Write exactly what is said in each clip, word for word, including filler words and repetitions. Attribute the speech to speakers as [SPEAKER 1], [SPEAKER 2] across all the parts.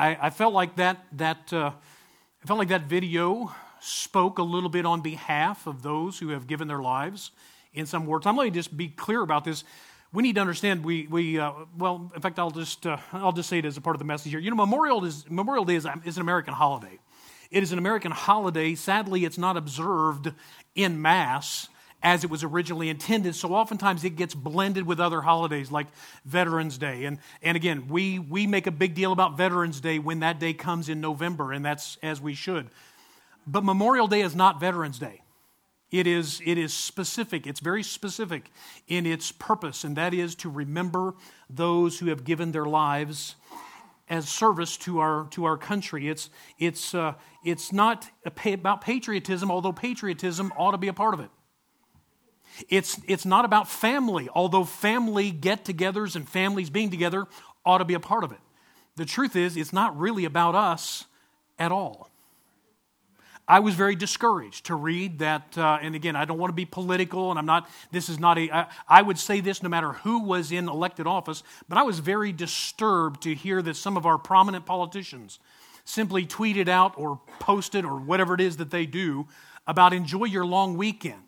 [SPEAKER 1] I, I felt like that that uh, I felt like that video spoke a little bit on behalf of those who have given their lives in some wartime. Let me just be clear about this. We need to understand. We we uh, well, in fact, I'll just uh, I'll just say it as a part of the message here. You know, Memorial is Memorial Day is, is an American holiday. It is an American holiday. Sadly, it's not observed en masse as it was originally intended. So oftentimes it gets blended with other holidays like Veterans Day. And and again, we we make a big deal about Veterans Day when that day comes in November, and that's as we should. But Memorial Day is not Veterans Day. It is it is specific. It's very specific in its purpose, and that is to remember those who have given their lives as service to our to our country. It's it's uh, it's not about patriotism, although patriotism ought to be a part of it. It's it's not about family, although family get-togethers and families being together ought to be a part of it. The truth is, it's not really about us at all. I was very discouraged to read that, uh, and again, I don't want to be political, and I'm not, this is not a, I, I would say this no matter who was in elected office, but I was very disturbed to hear that some of our prominent politicians simply tweeted out or posted or whatever it is that they do about enjoy your long weekend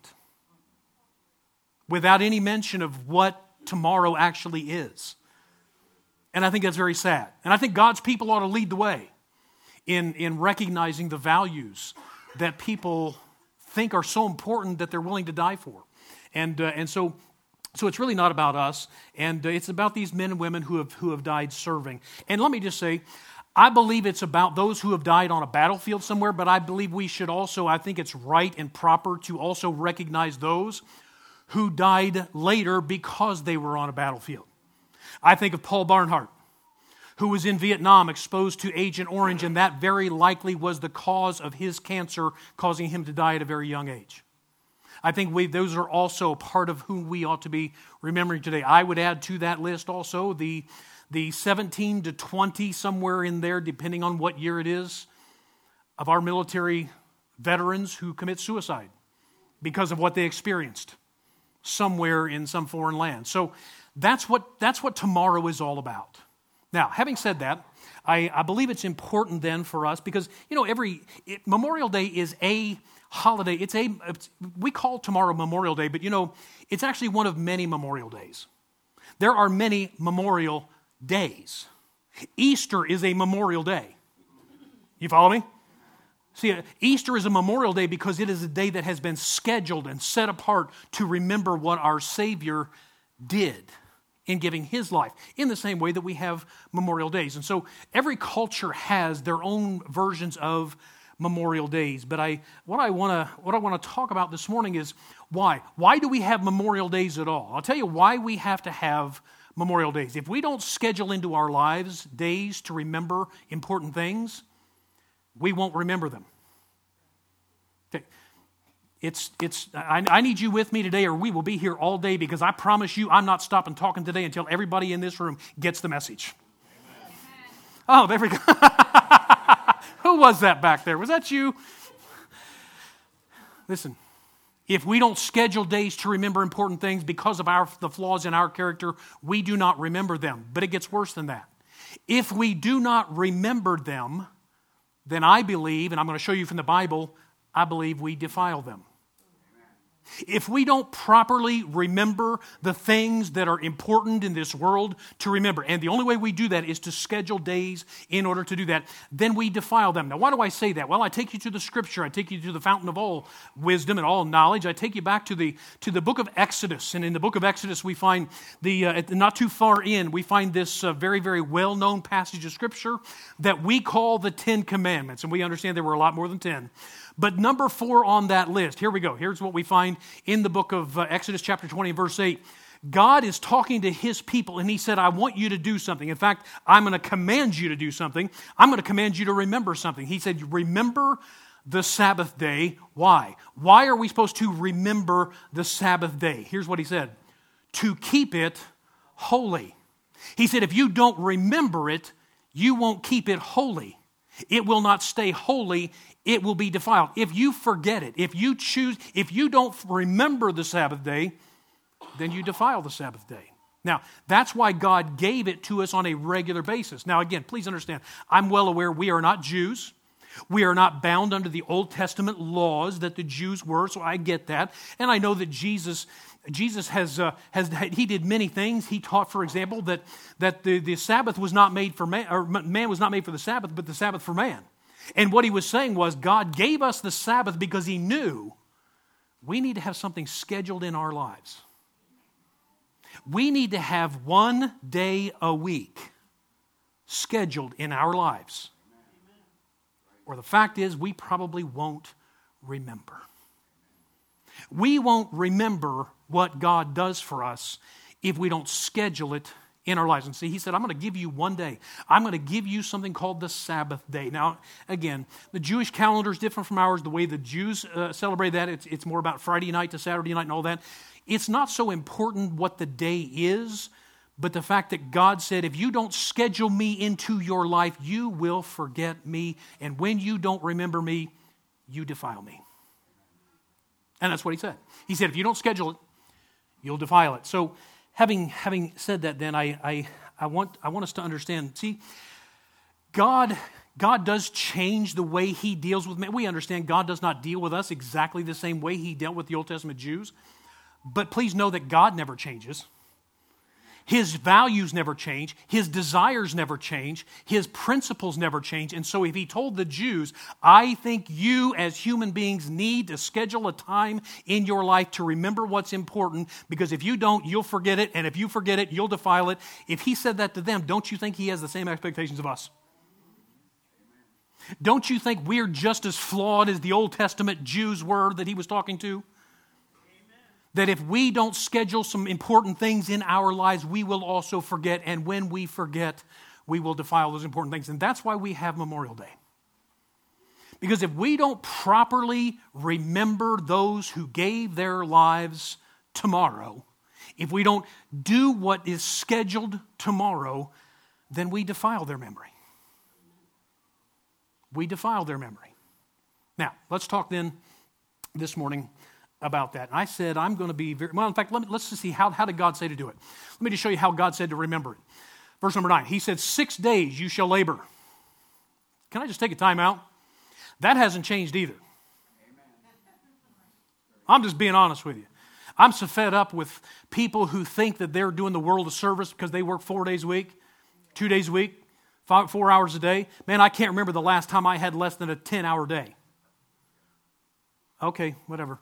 [SPEAKER 1] without any mention of what tomorrow actually is. And I think that's very sad. And I think God's people ought to lead the way in, in recognizing the values that people think are so important that they're willing to die for. And uh, and so so it's really not about us, and uh, it's about these men and women who have who have died serving. And let me just say, I believe it's about those who have died on a battlefield somewhere, but I believe we should also, I think it's right and proper to also recognize those who died later because they were on a battlefield. I think of Paul Barnhart, who was in Vietnam exposed to Agent Orange, and that very likely was the cause of his cancer, causing him to die at a very young age. I think we, those are also part of who we ought to be remembering today. I would add to that list also the, the seventeen to twenty, somewhere in there, depending on what year it is, of our military veterans who commit suicide because of what they experienced somewhere in some foreign land. So that's what, that's what tomorrow is all about. Now, having said that, I, I believe it's important then for us because, you know, every it, Memorial Day is a holiday. It's a it's, we call tomorrow Memorial Day, but, you know, it's actually one of many Memorial Days. There are many Memorial Days. Easter is a Memorial Day. You follow me? See, Easter is a Memorial Day because it is a day that has been scheduled and set apart to remember what our Savior did in giving his life, in the same way that we have Memorial Days. And so every culture has their own versions of Memorial Days. But I, what I want to what I want to talk about this morning is why. Why do we have Memorial Days at all? I'll tell you why we have to have Memorial Days. If we don't schedule into our lives days to remember important things, we won't remember them. Okay. It's, it's, I, I need you with me today or we will be here all day because I promise you I'm not stopping talking today until everybody in this room gets the message. Amen. Oh, there we go. Who was that back there? Was that you? Listen, if we don't schedule days to remember important things because of our the flaws in our character, we do not remember them. But it gets worse than that. If we do not remember them, then I believe, and I'm going to show you from the Bible, I believe we defile them. If we don't properly remember the things that are important in this world to remember, and the only way we do that is to schedule days in order to do that, then we defile them. Now, why do I say that? Well, I take you to the Scripture. I take you to the fountain of all wisdom and all knowledge. I take you back to the to the book of Exodus, and in the book of Exodus, we find the uh, not too far in, we find this uh, very, very well-known passage of Scripture that we call the Ten Commandments, and we understand there were a lot more than ten. But number four on that list, here we go. Here's what we find in the book of uh, Exodus chapter twenty, verse eight. God is talking to his people, and he said, I want you to do something. In fact, I'm going to command you to do something. I'm going to command you to remember something. He said, remember the Sabbath day. Why? Why are we supposed to remember the Sabbath day? Here's what he said. To keep it holy. He said, if you don't remember it, you won't keep it holy. It will not stay holy. It will be defiled. If you forget it, if you choose, if you don't remember the Sabbath day, then you defile the Sabbath day. Now, that's why God gave it to us on a regular basis. Now, again, please understand, I'm well aware we are not Jews. We are not bound under the Old Testament laws that the Jews were, so I get that. And I know that Jesus Jesus has, uh, has he did many things. He taught, for example, that, that the, the Sabbath was not made for man, or man was not made for the Sabbath, but the Sabbath for man. And what he was saying was God gave us the Sabbath because he knew we need to have something scheduled in our lives. We need to have one day a week scheduled in our lives. Or the fact is, we probably won't remember. We won't remember what God does for us if we don't schedule it in our lives. And see, he said, I'm going to give you one day. I'm going to give you something called the Sabbath day. Now, again, the Jewish calendar is different from ours. The way the Jews uh, celebrate that, it's, it's more about Friday night to Saturday night and all that. It's not so important what the day is, but the fact that God said, if you don't schedule me into your life, you will forget me. And when you don't remember me, you defile me. And that's what he said. He said, if you don't schedule it, you'll defile it. So having having said that, then I I, I want I want us to understand, see, God, God does change the way he deals with men. We understand God does not deal with us exactly the same way he dealt with the Old Testament Jews. But please know that God never changes. His values never change. His desires never change. His principles never change. And so if he told the Jews, I think you as human beings need to schedule a time in your life to remember what's important, because if you don't, you'll forget it. And if you forget it, you'll defile it. If he said that to them, don't you think he has the same expectations of us? Don't you think we're just as flawed as the Old Testament Jews were that he was talking to? That if we don't schedule some important things in our lives, we will also forget. And when we forget, we will defile those important things. And that's why we have Memorial Day. Because if we don't properly remember those who gave their lives tomorrow, if we don't do what is scheduled tomorrow, then we defile their memory. We defile their memory. Now, let's talk then this morning about that. And I said, I'm going to be very, well, in fact, let me, let's just see, how, how did God say to do it? Let me just show you how God said to remember it. Verse number nine, he said, six days you shall labor. Can I just take a time out? That hasn't changed either. I'm just being honest with you. I'm so fed up with people who think that they're doing the world a service because they work four days a week, two days a week, five, four hours a day. Man, I can't remember the last time I had less than a ten-hour day. Okay, whatever.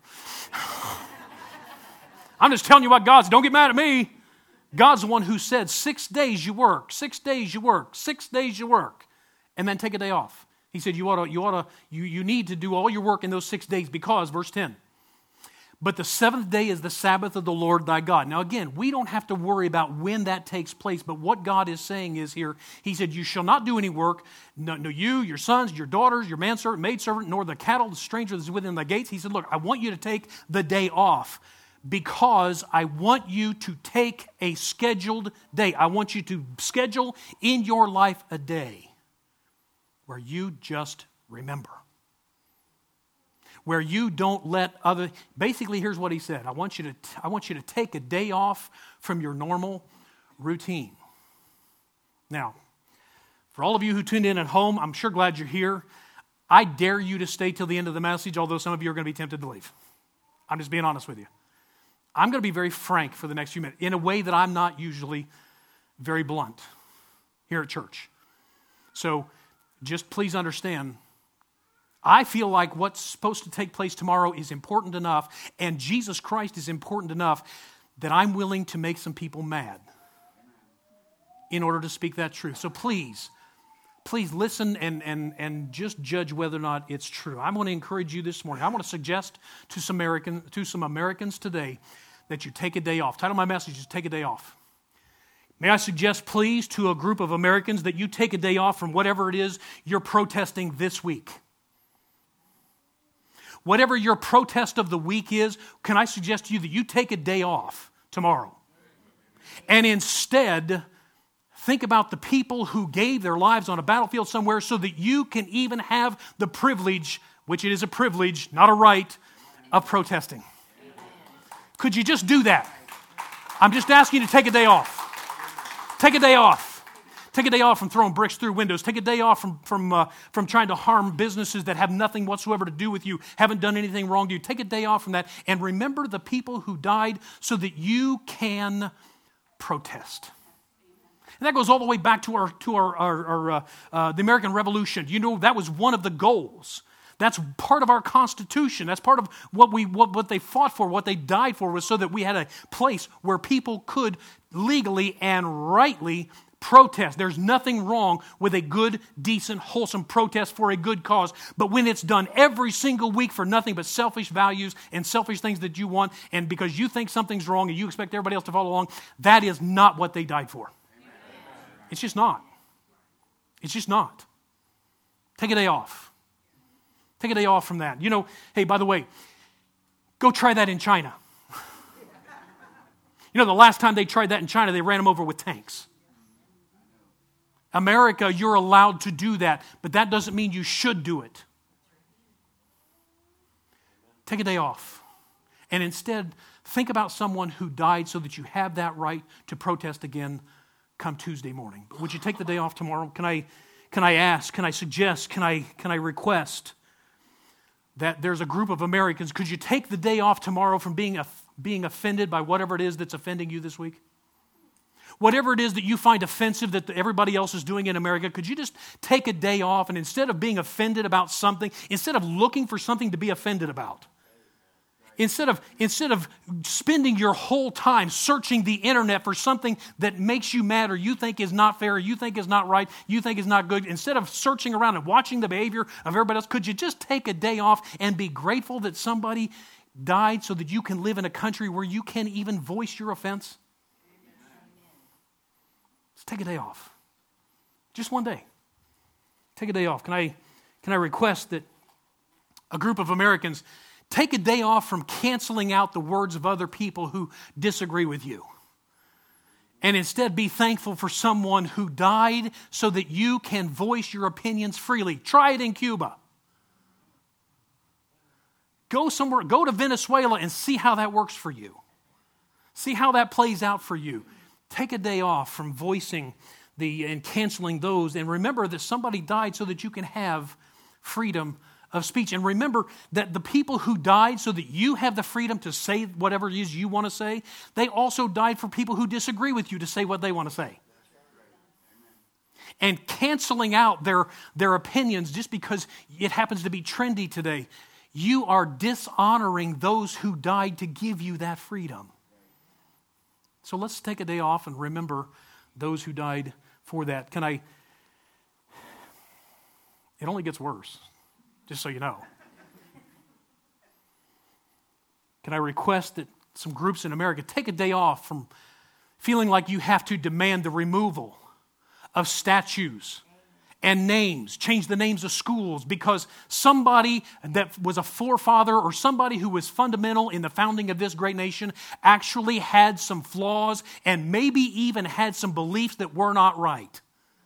[SPEAKER 1] I'm just telling you what God said. Don't get mad at me. God's the one who said, six days you work, six days you work, six days you work, and then take a day off. He said, you ought to, you ought to, you, you need to do all your work in those six days because, verse ten, but the seventh day is the Sabbath of the Lord thy God. Now again, we don't have to worry about when that takes place, but what God is saying is here, he said, you shall not do any work, no, no you, your sons, your daughters, your manservant, maidservant, nor the cattle, the stranger that is within the gates. He said, look, I want you to take the day off because I want you to take a scheduled day. I want you to schedule in your life a day where you just remember. Where you don't let other, basically here's what he said. I want you to, I want you to take a day off from your normal routine. Now, for all of you who tuned in at home, I'm sure glad you're here. I dare you to stay till the end of the message, although some of you are going to be tempted to leave. I'm just being honest with you. I'm going to be very frank for the next few minutes in a way that I'm not usually very blunt here at church. So just please understand, I feel like what's supposed to take place tomorrow is important enough, and Jesus Christ is important enough that I'm willing to make some people mad in order to speak that truth. So please, please listen and, and, and just judge whether or not it's true. I want to encourage you this morning. I want to suggest to some American, to some Americans today that you take a day off. Title of my message is Take a Day Off. May I suggest, please, to a group of Americans that you take a day off from whatever it is you're protesting this week. Whatever your protest of the week is, can I suggest to you that you take a day off tomorrow? And instead, think about the people who gave their lives on a battlefield somewhere so that you can even have the privilege, which it is a privilege, not a right, of protesting. Could you just do that? I'm just asking you to take a day off. Take a day off. Take a day off from throwing bricks through windows. Take a day off from, from, uh, from trying to harm businesses that have nothing whatsoever to do with you, haven't done anything wrong to you. Take a day off from that and remember the people who died so that you can protest. And that goes all the way back to our to our, our, our uh, uh, the American Revolution. You know, that was one of the goals. That's part of our Constitution. That's part of what we what, what they fought for, what they died for, was so that we had a place where people could legally and rightly protest. There's nothing wrong with a good, decent, wholesome protest for a good cause. But when it's done every single week for nothing but selfish values and selfish things that you want, and because you think something's wrong and you expect everybody else to follow along, that is not what they died for. It's just not. It's just not. Take a day off. Take a day off from that. You know, hey, by the way, go try that in China. You know, the last time they tried that in China, they ran them over with tanks. America, you're allowed to do that, but that doesn't mean you should do it. Take a day off. And instead, think about someone who died so that you have that right to protest again come Tuesday morning. But would you take the day off tomorrow? Can I, can I ask, can I suggest, can I, can I request that there's a group of Americans, could you take the day off tomorrow from being, being offended by whatever it is that's offending you this week? Whatever it is that you find offensive that everybody else is doing in America, could you just take a day off and instead of being offended about something, instead of looking for something to be offended about, instead of, instead of spending your whole time searching the internet for something that makes you mad or you think is not fair, or you think is not right, you think is not good, instead of searching around and watching the behavior of everybody else, could you just take a day off and be grateful that somebody died so that you can live in a country where you can even voice your offense? Take a day off. Just one day. Take a day off. Can I, can I request that a group of Americans take a day off from canceling out the words of other people who disagree with you, and instead be thankful for someone who died so that you can voice your opinions freely. Try it in Cuba. Go somewhere, go to Venezuela and see how that works for you. See how that plays out for you. Take a day off from voicing the and canceling those, and remember that somebody died so that you can have freedom of speech. And remember that the people who died so that you have the freedom to say whatever it is you want to say, they also died for people who disagree with you to say what they want to say. And canceling out their, their opinions just because it happens to be trendy today, you are dishonoring those who died to give you that freedom. So let's take a day off and remember those who died for that. Can I? It only gets worse, just so you know. Can I request that some groups in America take a day off from feeling like you have to demand the removal of statues and names, change the names of schools because somebody that was a forefather or somebody who was fundamental in the founding of this great nation actually had some flaws and maybe even had some beliefs that were not right.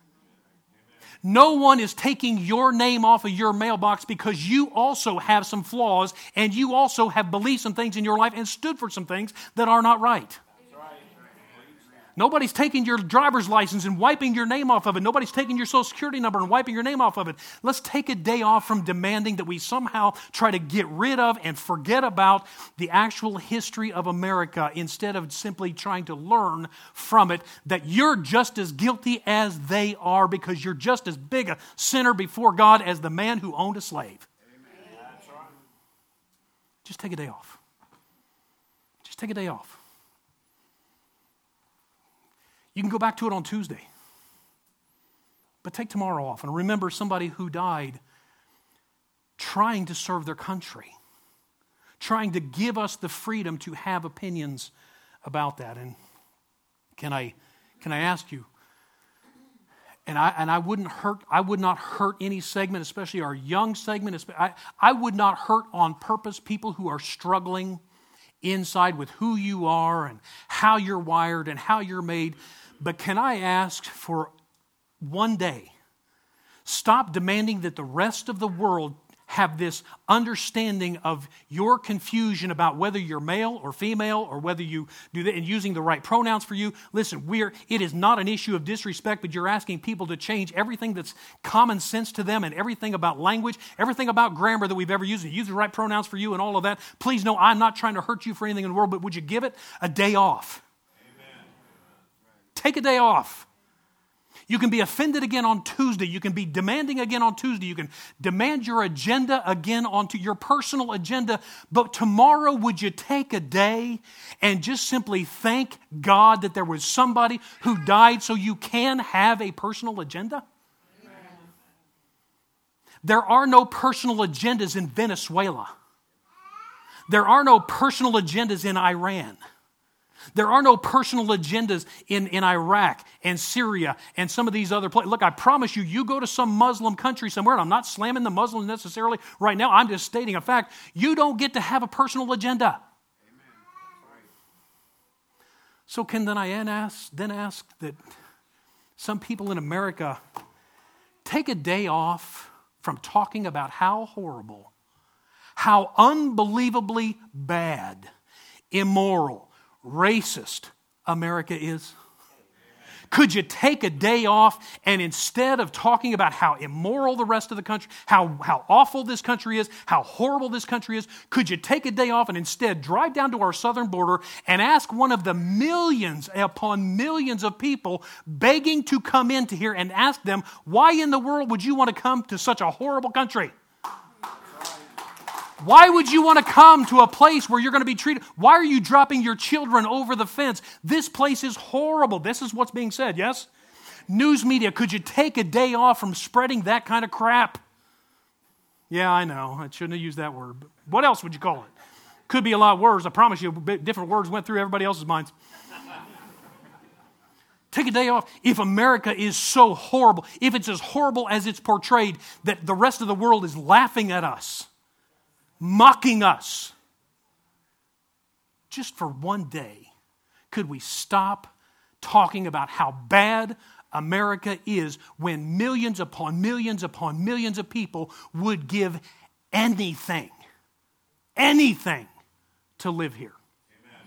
[SPEAKER 1] No one is taking your name off of your mailbox because you also have some flaws and you also have beliefs and things in your life and stood for some things that are not right. Nobody's taking your driver's license and wiping your name off of it. Nobody's taking your social security number and wiping your name off of it. Let's take a day off from demanding that we somehow try to get rid of and forget about the actual history of America instead of simply trying to learn from it that you're just as guilty as they are because you're just as big a sinner before God as the man who owned a slave. Amen. Just take a day off. Just take a day off. You can go back to it on Tuesday. But take tomorrow off and remember somebody who died trying to serve their country, trying to give us the freedom to have opinions about that. And can I can I ask you, and I and I wouldn't hurt, I would not hurt any segment, especially our young segment. I, I would not hurt on purpose people who are struggling inside with who you are and how you're wired and how you're made. But can I ask for one day, stop demanding that the rest of the world have this understanding of your confusion about whether you're male or female or whether you do that and using the right pronouns for you. Listen, we're, it is not an issue of disrespect, but you're asking people to change everything that's common sense to them and everything about language, everything about grammar that we've ever used, and use the right pronouns for you and all of that. Please know I'm not trying to hurt you for anything in the world, but would you give it a day off? Amen. Take a day off. You can be offended again on Tuesday. You can be demanding again on Tuesday. You can demand your agenda again onto your personal agenda. But tomorrow, would you take a day and just simply thank God that there was somebody who died so you can have a personal agenda? Amen. There are no personal agendas in Venezuela. There are no personal agendas in Iran. There are no personal agendas in, in Iraq and Syria and some of these other places. Look, I promise you, you go to some Muslim country somewhere, and I'm not slamming the Muslims necessarily right now. I'm just stating a fact. You don't get to have a personal agenda. Amen. So can then I ask, then ask that some people in America take a day off from talking about how horrible, how unbelievably bad, immoral, racist America is? Could you take a day off and instead of talking about how immoral the rest of the country, how, how awful this country is, how horrible this country is, could you take a day off and instead drive down to our southern border and ask one of the millions upon millions of people begging to come into here and ask them, why in the world would you want to come to such a horrible country? Why would you want to come to a place where you're going to be treated? Why are you dropping your children over the fence? This place is horrible. This is what's being said, yes? News media, could you take a day off from spreading that kind of crap? Yeah, I know. I shouldn't have used that word. But what else would you call it? Could be a lot of words. I promise you, different words went through everybody else's minds. Take a day off. If America is so horrible, if it's as horrible as it's portrayed, that the rest of the world is laughing at us, mocking us, just for one day, could we stop talking about how bad America is when millions upon millions upon millions of people would give anything, anything to live here? Amen.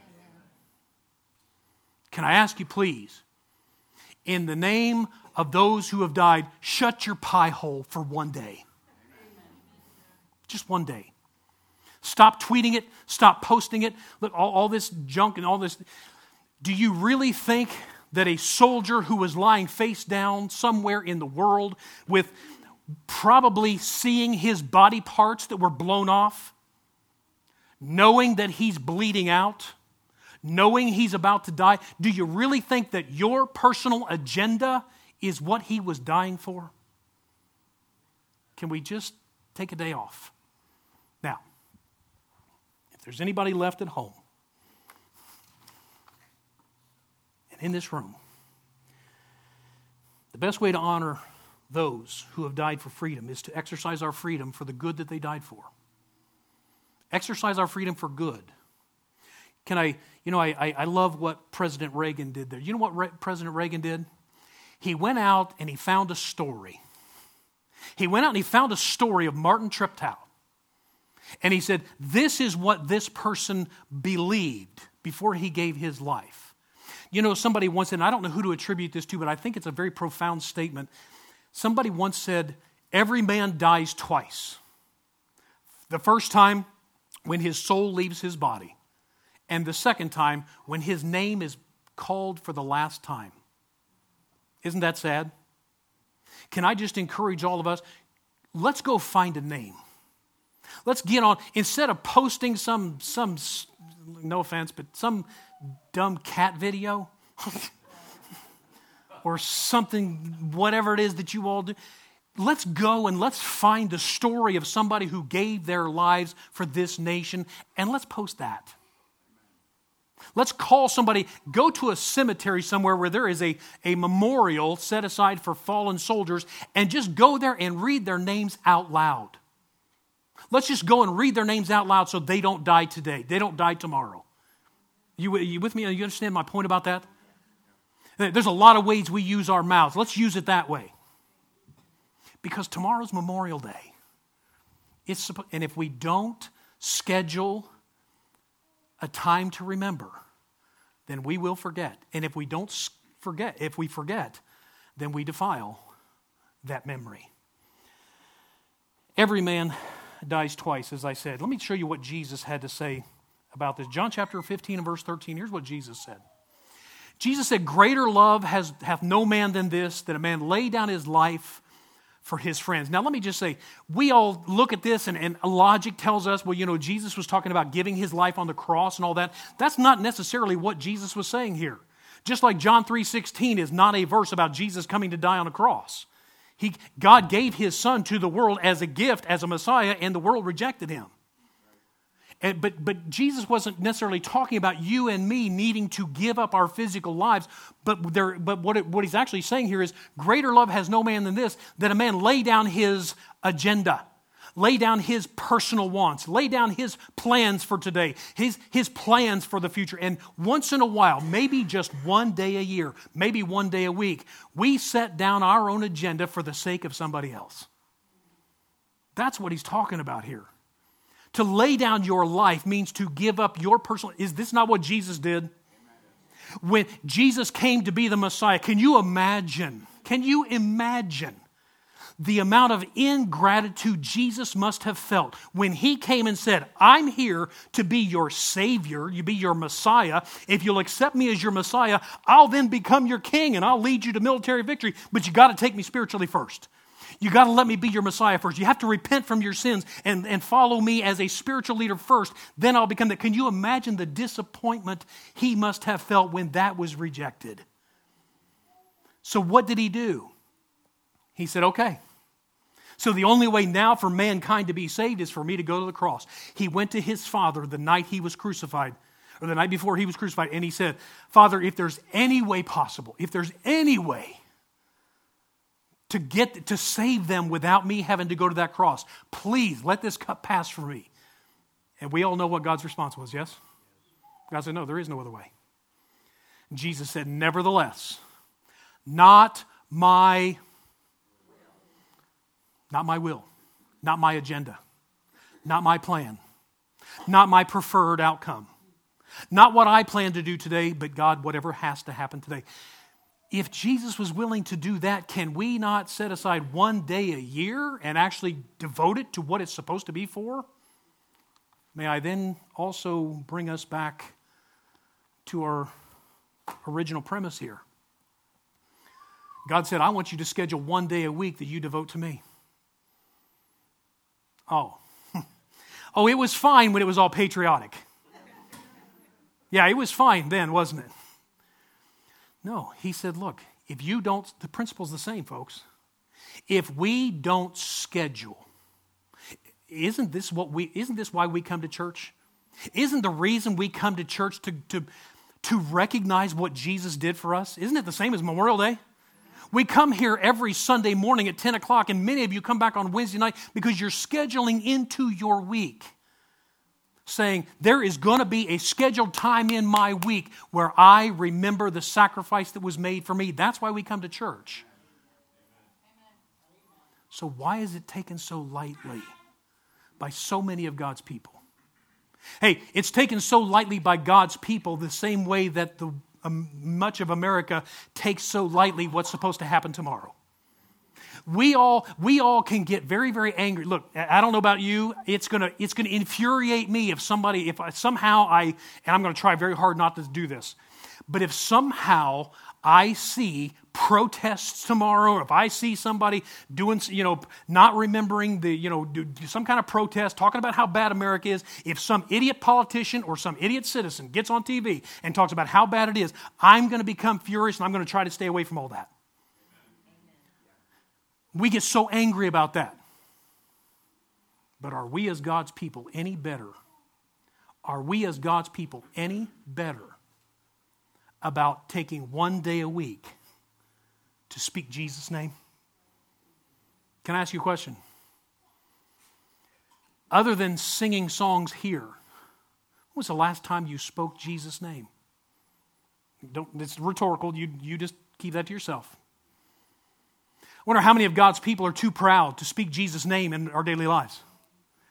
[SPEAKER 1] Can I ask you, please, in the name of those who have died, shut your pie hole for one day. Amen. Just one day. Stop tweeting it. Stop posting it. Look, all, all this junk and all this. Do you really think that a soldier who was lying face down somewhere in the world with probably seeing his body parts that were blown off, knowing that he's bleeding out, knowing he's about to die, do you really think that your personal agenda is what he was dying for? Can we just take a day off? Now, if there's anybody left at home and in this room, the best way to honor those who have died for freedom is to exercise our freedom for the good that they died for. Exercise our freedom for good. Can I, you know, I, I love what President Reagan did there. You know what Re- President Reagan did? He went out and he found a story. He went out and he found a story of Martin Treptow. And he said, this is what this person believed before he gave his life. You know, somebody once said, and I don't know who to attribute this to, but I think it's a very profound statement. Somebody once said, every man dies twice. The first time when his soul leaves his body, and the second time when his name is called for the last time. Isn't that sad? Can I just encourage all of us, let's go find a name. Let's get on, instead of posting some, some no offense, but some dumb cat video or something, whatever it is that you all do, let's go and let's find the story of somebody who gave their lives for this nation, and let's post that. Let's call somebody, go to a cemetery somewhere where there is a, a memorial set aside for fallen soldiers, and just go there and read their names out loud. Let's just go and read their names out loud so they don't die today. They don't die tomorrow. You, you with me? You understand my point about that? There's a lot of ways we use our mouths. Let's use it that way. Because tomorrow's Memorial Day. It's, and if we don't schedule a time to remember, then we will forget. And if we don't forget, if we forget, then we defile that memory. Every man dies twice, as I said. Let me show you what Jesus had to say about this. John chapter fifteen and verse thirteen, here's what Jesus said. Jesus said, greater love has hath no man than this, that a man lay down his life for his friends. Now, let me just say, we all look at this and, and logic tells us, well, you know, Jesus was talking about giving his life on the cross and all that. That's not necessarily what Jesus was saying here. Just like John three sixteen is not a verse about Jesus coming to die on a cross. He, God gave his son to the world as a gift, as a Messiah, and the world rejected him. And, but, but Jesus wasn't necessarily talking about you and me needing to give up our physical lives. But, there, but what, it, what he's actually saying here is, greater love has no man than this, that a man lay down his agenda, lay down his personal wants, lay down his plans for today, his, his plans for the future. And once in a while, maybe just one day a year, maybe one day a week, we set down our own agenda for the sake of somebody else. That's what he's talking about here. To lay down your life means to give up your personal... Is this not what Jesus did? When Jesus came to be the Messiah, can you imagine, can you imagine the amount of ingratitude Jesus must have felt when he came and said, I'm here to be your Savior, you be your Messiah. If you'll accept me as your Messiah, I'll then become your king and I'll lead you to military victory. But you got to take me spiritually first. You got to let me be your Messiah first. You have to repent from your sins and, and follow me as a spiritual leader first. Then I'll become that. Can you imagine the disappointment he must have felt when that was rejected? So what did he do? He said, okay. So the only way now for mankind to be saved is for me to go to the cross. He went to his Father the night he was crucified, or the night before he was crucified, and he said, Father, if there's any way possible, if there's any way to get to save them without me having to go to that cross, please let this cup pass for me. And we all know what God's response was, yes? God said, no, there is no other way. Jesus said, nevertheless, not my, not my will, not my agenda, not my plan, not my preferred outcome, not what I plan to do today, but God, whatever has to happen today. If Jesus was willing to do that, can we not set aside one day a year and actually devote it to what it's supposed to be for? May I then also bring us back to our original premise here. God said, I want you to schedule one day a week that you devote to me. Oh. Oh, it was fine when it was all patriotic. Yeah, it was fine then, wasn't it? No, he said, look, if you don't, the principle's the same, folks. If we don't schedule, isn't this what we, isn't this why we come to church? Isn't the reason we come to church to, to, to recognize what Jesus did for us? Isn't it the same as Memorial Day? We come here every Sunday morning at ten o'clock, and many of you come back on Wednesday night because you're scheduling into your week, saying, there is going to be a scheduled time in my week where I remember the sacrifice that was made for me. That's why we come to church. So why is it taken so lightly by so many of God's people? Hey, it's taken so lightly by God's people the same way that the, um, much of America takes so lightly what's supposed to happen tomorrow. We all we all can get very, very angry. Look, I don't know about you. It's gonna it's gonna infuriate me if somebody, if I, somehow I, and I'm gonna try very hard not to do this, but if somehow I see protests tomorrow, or if I see somebody doing, you know, not remembering the, you know, do, do some kind of protest, talking about how bad America is, if some idiot politician or some idiot citizen gets on T V and talks about how bad it is, I'm gonna become furious and I'm gonna try to stay away from all that. We get so angry about that. But are we as God's people any better? Are we as God's people any better about taking one day a week to speak Jesus' name? Can I ask you a question? Other than singing songs here, when was the last time you spoke Jesus' name? Don't, it's rhetorical. You, you just keep that to yourself. I wonder how many of God's people are too proud to speak Jesus' name in our daily lives.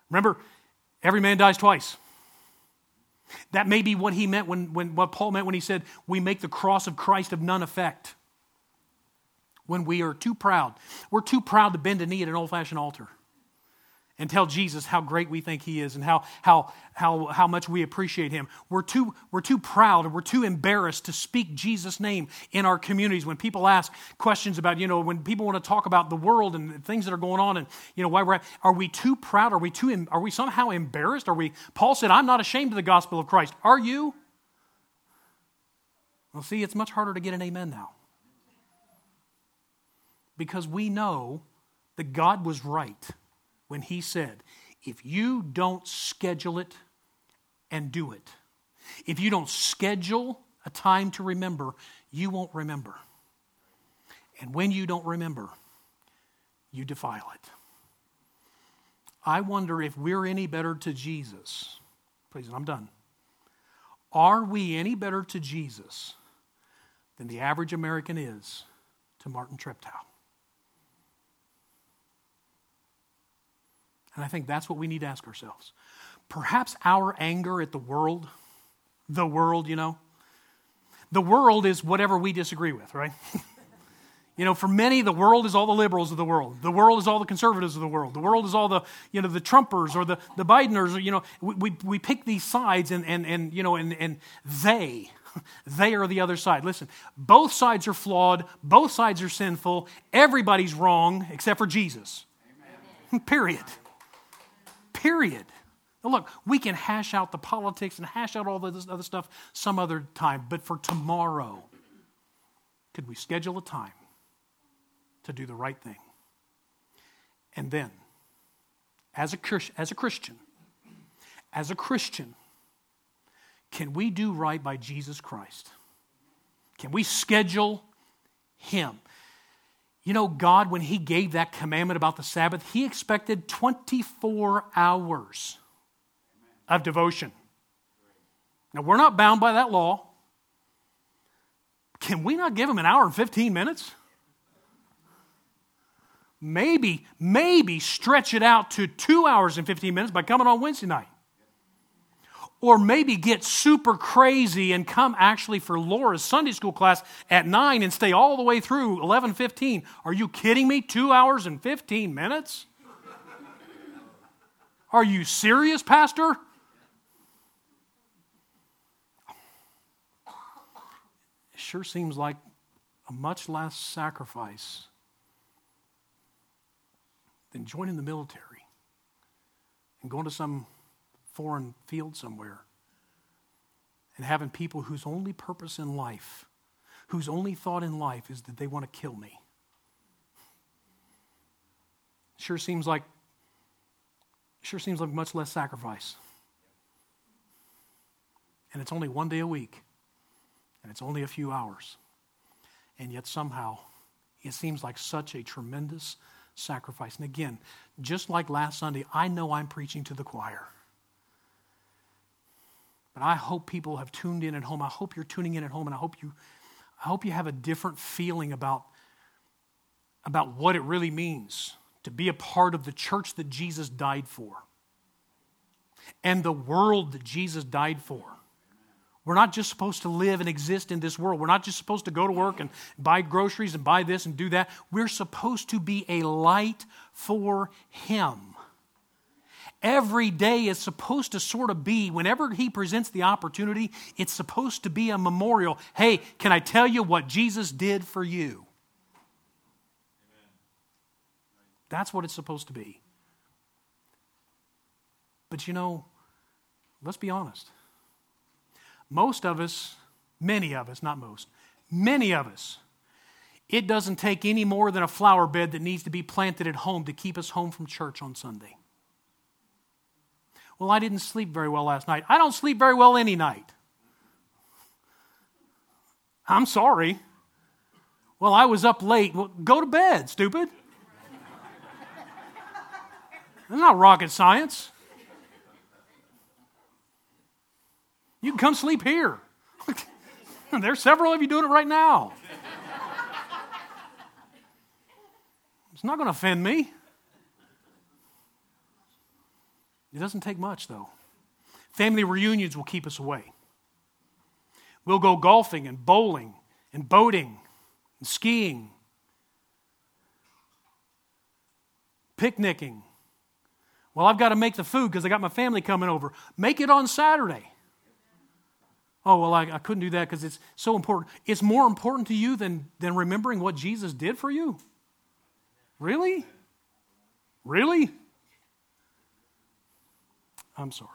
[SPEAKER 1] Remember, every man dies twice. That may be what he meant when, when what Paul meant when he said, we make the cross of Christ of none effect. When we are too proud. We're too proud to bend a knee at an old-fashioned altar and tell Jesus how great we think he is and how, how, how, how much we appreciate him. We're too, we're too proud and we're too embarrassed to speak Jesus' name in our communities. When people ask questions about, you know, when people want to talk about the world and things that are going on and, you know, why we're, are we too proud? Are we too, are we somehow embarrassed? Are we, Paul said, I'm not ashamed of the gospel of Christ. Are you? Well, see, it's much harder to get an amen now. Because we know that God was right when he said, if you don't schedule it and do it, if you don't schedule a time to remember, you won't remember. And when you don't remember, you defile it. I wonder if we're any better to Jesus. Please, I'm done. Are we any better to Jesus than the average American is to Martin Treptow? And I think that's what we need to ask ourselves. Perhaps our anger at the world, the world, you know, the world is whatever we disagree with, right? You know, for many, the world is all the liberals of the world. The world is all the conservatives of the world. The world is all the, you know, the Trumpers or the, the Bideners. Or, you know, we, we, we pick these sides and, and, and you know, and, and they, they are the other side. Listen, both sides are flawed. Both sides are sinful. Everybody's wrong except for Jesus. Amen. Period. Period. Now look, we can hash out the politics and hash out all this other stuff some other time. But for tomorrow, could we schedule a time to do the right thing? And then, as a, as a Christian, as a Christian, can we do right by Jesus Christ? Can we schedule him? You know, God, when he gave that commandment about the Sabbath, he expected twenty-four hours of devotion. Now, we're not bound by that law. Can we not give him an hour and fifteen minutes? Maybe, maybe stretch it out to two hours and fifteen minutes by coming on Wednesday night. Or maybe get super crazy and come actually for Laura's Sunday school class at nine and stay all the way through eleven fifteen. Are you kidding me? Two hours and fifteen minutes? Are you serious, Pastor? It sure seems like a much less sacrifice than joining the military and going to some foreign field somewhere and having people whose only purpose in life, whose only thought in life is that they want to kill me. Sure seems like sure seems like much less sacrifice. And it's only one day a week. And it's only a few hours. And yet somehow it seems like such a tremendous sacrifice. And again, just like last Sunday, I know I'm preaching to the choir. But I hope people have tuned in at home. I hope you're tuning in at home, and I hope you, I hope you have a different feeling about, about what it really means to be a part of the church that Jesus died for and the world that Jesus died for. We're not just supposed to live and exist in this world. We're not just supposed to go to work and buy groceries and buy this and do that. We're supposed to be a light for him. Every day is supposed to sort of be, whenever he presents the opportunity, it's supposed to be a memorial. Hey, can I tell you what Jesus did for you? Amen. That's what it's supposed to be. But you know, let's be honest. Most of us, many of us, not most, many of us, it doesn't take any more than a flower bed that needs to be planted at home to keep us home from church on Sunday. Well, I didn't sleep very well last night. I don't sleep very well any night. I'm sorry. Well, I was up late. Well, go to bed, stupid. It's not rocket science. You can come sleep here. There's several of you doing it right now. It's not going to offend me. It doesn't take much, though. Family reunions will keep us away. We'll go golfing and bowling and boating and skiing, picnicking. Well, I've got to make the food because I got my family coming over. Make it on Saturday. Oh, well, I, I couldn't do that because it's so important. It's more important to you than, than remembering what Jesus did for you? Really? Really? I'm sorry.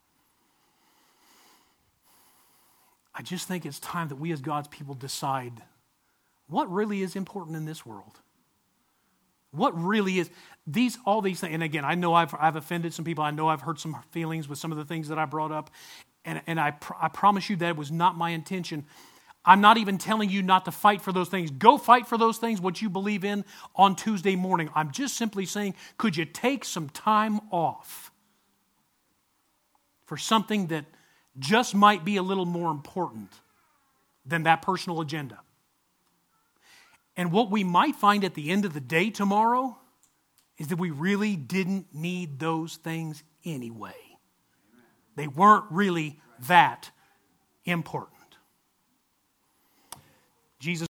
[SPEAKER 1] I just think it's time that we as God's people decide what really is important in this world. What really is, these, all these things, and again, I know I've, I've offended some people. I know I've hurt some feelings with some of the things that I brought up. And, and I, pr- I promise you that was not my intention. I'm not even telling you not to fight for those things. Go fight for those things, what you believe in on Tuesday morning. I'm just simply saying, could you take some time off for something that just might be a little more important than that personal agenda? And what we might find at the end of the day tomorrow is that we really didn't need those things anyway. They weren't really that important. Jesus